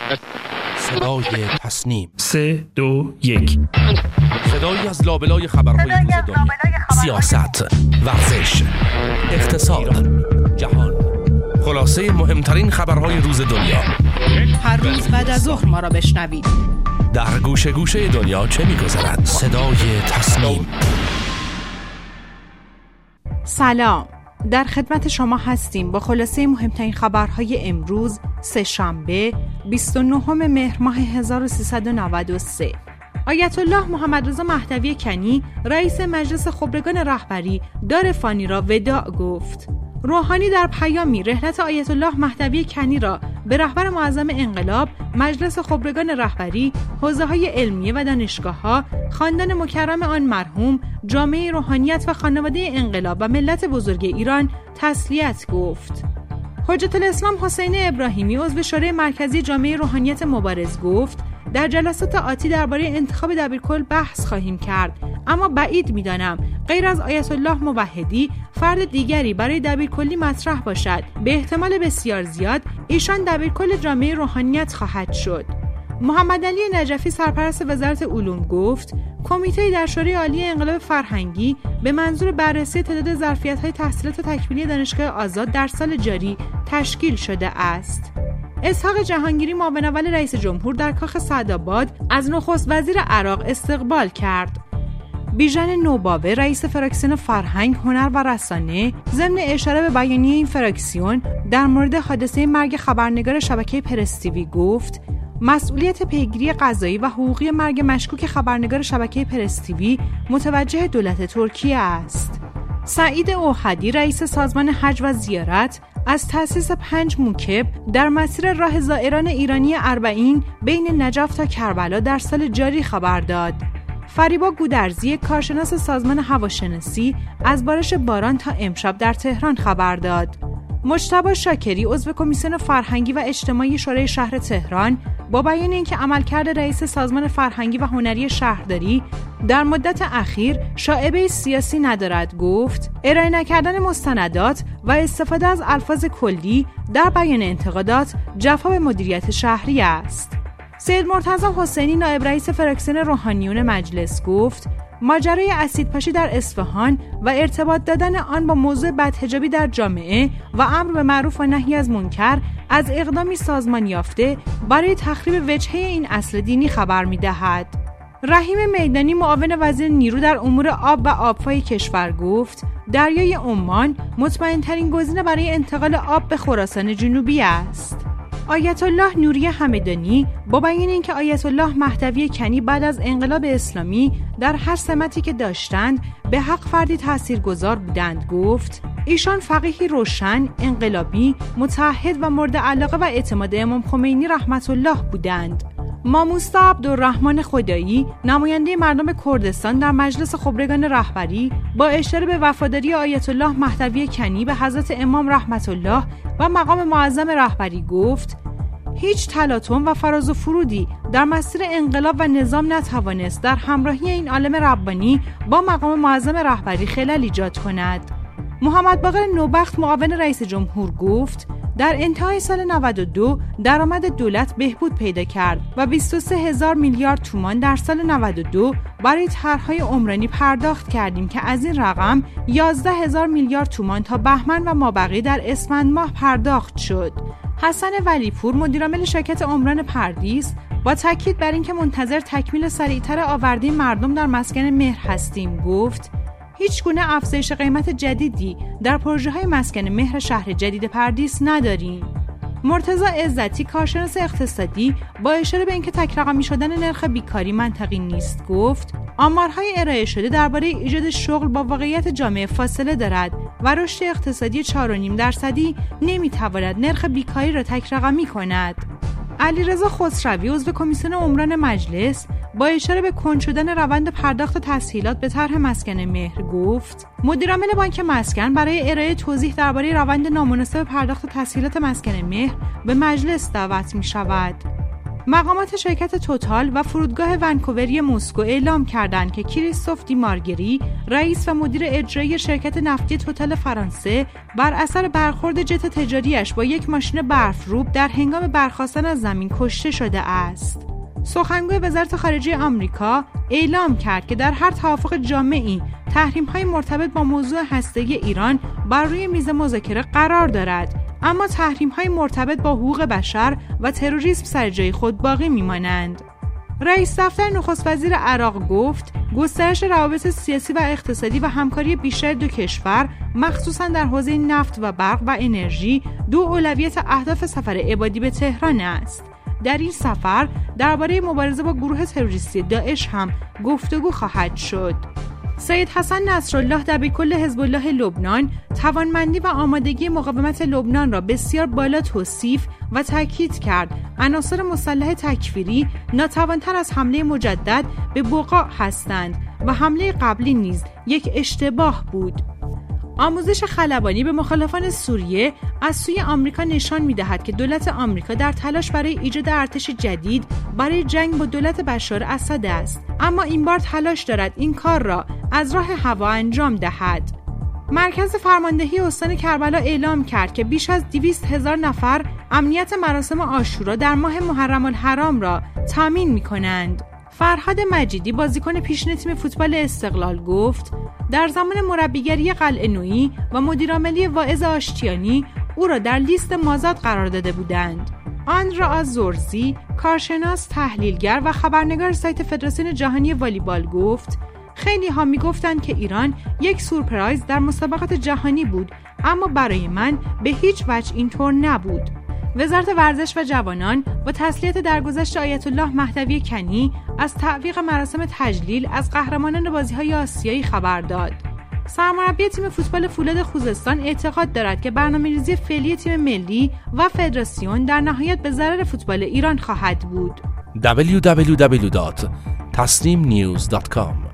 صدای تصنیم 3 2 1. صدایی از لابلای خبرهای روز دنیا، سیاست، ورزش، اقتصاد، جهان، خلاصه مهمترین خبرهای روز دنیا. هر روز بعد از ظهر ما را بشنوید. در گوشه گوشه دنیا چه می‌گذرد؟ صدای تصنیم. سلام، در خدمت شما هستیم با خلاصه مهمترین خبرهای امروز سه‌شنبه 29 مهر ماه 1393. آیت الله محمد رضا مهدوی کنی رئیس مجلس خبرگان رهبری دار فانی را وداع گفت. روحانی در پیامی رحلت آیت الله مهدوی کنی را به رهبر معظم انقلاب، مجلس خبرگان رهبری، حوزه‌های علمیه و دانشگاه‌ها، خاندان مکرم آن مرحوم، جامعه روحانیت و خانواده انقلاب و ملت بزرگ ایران تسلیت گفت. حجت الاسلام حسین ابراهیمی عضو شورای مرکزی جامعه روحانیت مبارز گفت در جلسات آتی درباره انتخاب دبیرکل بحث خواهیم کرد، اما بعید می‌دانم غیر از آیت الله موحدی فرد دیگری برای دبیرکلی مطرح باشد. به احتمال بسیار زیاد ایشان دبیرکل جامعه روحانیت خواهد شد. محمد علی نجفی سرپرست وزارت علوم گفت کمیته در شورای عالی انقلاب فرهنگی به منظور بررسی تعداد ظرفیت‌های تحصیلات تکمیلی دانشگاه آزاد در سال جاری تشکیل شده است. اسحاق جهانگیری معاون اول رئیس جمهور در کاخ سعدآباد از نخست وزیر عراق استقبال کرد. بیژن نوباوه رئیس فراکسیون فرهنگ، هنر و رسانه ضمن اشاره به بیانیه این فراکسیون در مورد حادثه مرگ خبرنگار شبکه پرس تیوی گفت مسئولیت پیگیری قضایی و حقوقی مرگ مشکوک خبرنگار شبکه پرس تیوی متوجه دولت ترکیه است. سعید اوحدی رئیس سازمان حج و زیارت از تأسیس 5 موکب در مسیر راه زائران ایرانی اربعین بین نجف تا کربلا در سال جاری خبر داد. فریبا گودرزی کارشناس سازمان هواشناسی از بارش باران تا امشب در تهران خبر داد. مجتبی شاکری عضو کمیسیون فرهنگی و اجتماعی شورای شهر تهران با بیان اینکه عملکرد رئیس سازمان فرهنگی و هنری شهرداری در مدت اخیر شائبه سیاسی ندارد گفت ارائه نکردن مستندات و استفاده از الفاظ کلی در بیان انتقادات جفا به مدیریت شهری است. سید مرتضی حسینی نایب رئیس فراکسیون روحانیون مجلس گفت ماجرای اسیدپاشی در اصفهان و ارتباط دادن آن با موضوع بدحجابی در جامعه و امر به معروف و نهی از منکر از اقدامی سازمان یافته برای تخریب وجهه این اصل دینی خبر می‌دهد. رحیم میدانی معاون وزیر نیرو در امور آب و آبفای کشور گفت دریای عمان مطمئن‌ترین گزینه برای انتقال آب به خراسان جنوبی است. آیت الله نوری همدانی با بیان اینکه آیت الله مهدوی کنی بعد از انقلاب اسلامی در هر سمتی که داشتند به حق فردی تاثیرگذار بودند گفت ایشان فقیهی روشن، انقلابی، متعهد و مورد علاقه و اعتماد امام خمینی رحمت الله بودند. ماموستا عبدالرحمن خدایی نماینده مردم کردستان در مجلس خبرگان رهبری با اشاره به وفاداری آیت الله مهدوی کنی به حضرت امام رحمت الله و مقام معظم رهبری گفت هیچ تلاطم و فراز و فرودی در مسیر انقلاب و نظام نتوانست در همراهی این عالم ربانی با مقام معظم رهبری خلل ایجاد کند. محمد باقر نوبخت معاون رئیس جمهور گفت در انتهای سال 92 درآمد دولت بهبود پیدا کرد و 23,000 میلیارد تومان در سال 92 برای طرح‌های عمرانی پرداخت کردیم که از این رقم 11,000 میلیارد تومان تا بهمن و مابقی در اسفند ماه پرداخت شد. حسن ولیپور مدیرعامل شرکت عمران پردیس با تاکید بر اینکه منتظر تکمیل سریعتر آورده مردم در مسکن مهر هستیم گفت هیچ گونه افزایش قیمت جدیدی در پروژه‌های مسکن مهر شهر جدید پردیس نداریم. مرتضی عزتی کارشناس اقتصادی با اشاره به اینکه تک‌رقمی شدن نرخ بیکاری منطقی نیست گفت آمارهای ارائه شده درباره ایجاد شغل با واقعیت جامعه فاصله دارد و رشد اقتصادی 4.5% نمی‌تواند نرخ بیکاری را تک‌رقمی کند. علیرضا خسروی عضو کمیسیون عمران مجلس با اشاره به کند شدن روند پرداخت تسهیلات به طرح مسکن مهر گفت مدیرعامل بانک مسکن برای ارائه توضیح درباره روند نامناسب پرداخت تسهیلات مسکن مهر به مجلس دعوت می شود. مقامات شرکت توتال و فرودگاه ونکووری مسکو اعلام کردند که کریستوف دی مارگری، رئیس و مدیر اجرایی شرکت نفتی توتال فرانسه، بر اثر برخورد جت تجاریش با یک ماشین برفروب در هنگام برخاستن از زمین کشته شده است. سخنگوی وزارت خارجه آمریکا اعلام کرد که در هر توافق جامعی تحریم‌های مرتبط با موضوع هسته‌ای ایران بر روی میز مذاکره قرار دارد، اما تحریم‌های مرتبط با حقوق بشر و تروریسم سر جای خود باقی می‌مانند. رئیس دفتر نخست وزیر عراق گفت گسترش روابط سیاسی و اقتصادی و همکاری بیشتر دو کشور، مخصوصاً در حوزه نفت و برق و انرژی، دو اولویت اهداف سفر عبادی به تهران است. در این سفر درباره مبارزه با گروه تروریستی داعش هم گفتگو خواهد شد. سید حسن نصرالله دبیرکل حزب الله لبنان توانمندی و آمادگی مقاومت لبنان را بسیار بالا توصیف و تاکید کرد عناصر مسلح تکفیری ناتوانتر از حمله مجدد به بقاع هستند و حمله قبلی نیز یک اشتباه بود. آموزش خلبانی به مخالفان سوریه از سوی آمریکا نشان می‌دهد که دولت آمریکا در تلاش برای ایجاد ارتش جدید برای جنگ با دولت بشار اسد است، اما این بار تلاش دارد این کار را از راه هوا انجام دهد. مرکز فرماندهی استان کربلا اعلام کرد که بیش از 200,000 نفر امنیت مراسم عاشورا در ماه محرم الحرام را تامین می‌کنند. فرهاد مجیدی بازیکن پیشین تیم فوتبال استقلال گفت در زمان مربیگری قلعه‌نویی و مدیرعاملی واعظ آشتیانی او را در لیست مازاد قرار داده بودند. آندرا آزورزی، کارشناس، تحلیلگر و خبرنگار سایت فدراسیون جهانی والیبال گفت خیلی ها می گفتند که ایران یک سورپرایز در مسابقات جهانی بود، اما برای من به هیچ وجه اینطور نبود. وزارت ورزش و جوانان با تسلیت درگذشت آیت الله مهدوی کنی از تعویق مراسم تجلیل از قهرمانان بازی‌های آسیایی خبر داد. سرمربی تیم فوتبال فولاد خوزستان اعتقاد دارد که برنامه‌ریزی فعلی تیم ملی و فدراسیون در نهایت به ضرر فوتبال ایران خواهد بود. www.tasnimnews.com